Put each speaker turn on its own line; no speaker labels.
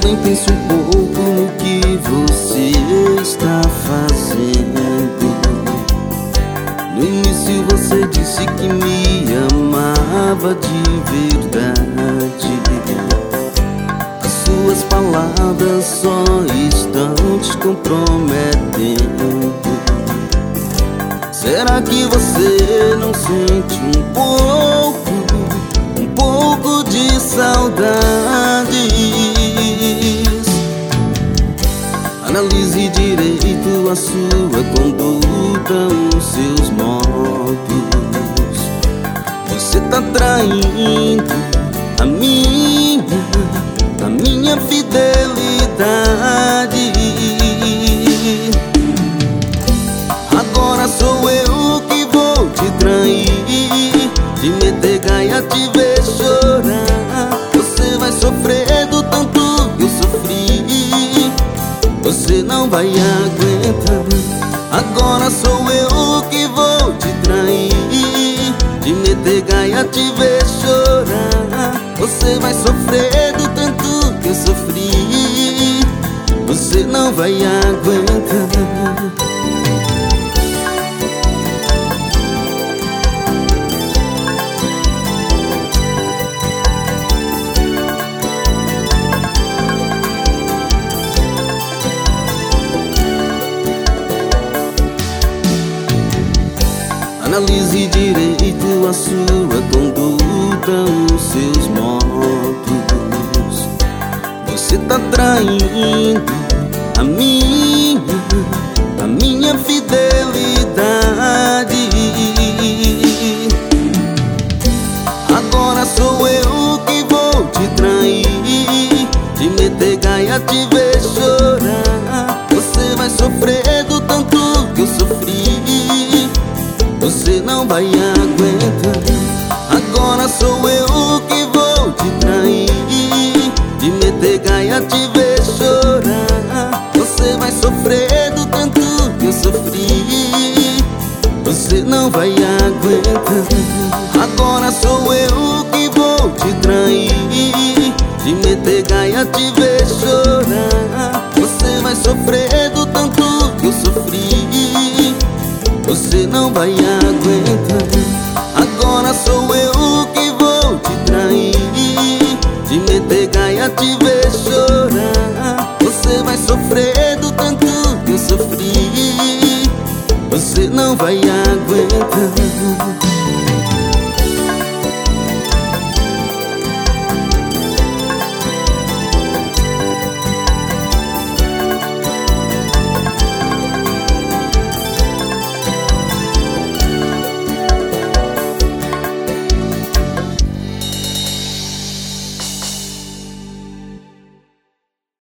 bem, pense um pouco no que você está fazendo. No início você disse que me amava de verdade. As suas palavras só estão te comprometendo. Será que você não sente um pouco de saudades? Analise direito a sua conduta, os seus modos. Você tá traindo a minha fidelidade. Agora sou eu que vou te trair, te meter gaia, te ver chorar. Você vai sofrer do tanto que eu sofri, você não vai aguentar. Agora sou eu que vou te trair, te meter gaia, te ver chorar. Você vai sofrer do tanto que eu sofri, você não vai aguentar. Analise direito a sua conduta, os seus modos. Você tá traindo a minha fidelidade. Agora sou eu que vou te trair, te meter gaia, te ver chorar. Você vai sofrer do tanto que eu sofri, você não vai aguentar. Agora sou eu que vou te trair, te meter gaia, te ver chorar. Você vai sofrer do tanto que eu sofri, você não vai aguentar. Agora sou eu que vou te trair, te meter gaia, te ver chorar. Você vai sofrer do tanto que eu sofri, você não vai aguentar. Agora sou eu que vou te trair, te meter gaia, te ver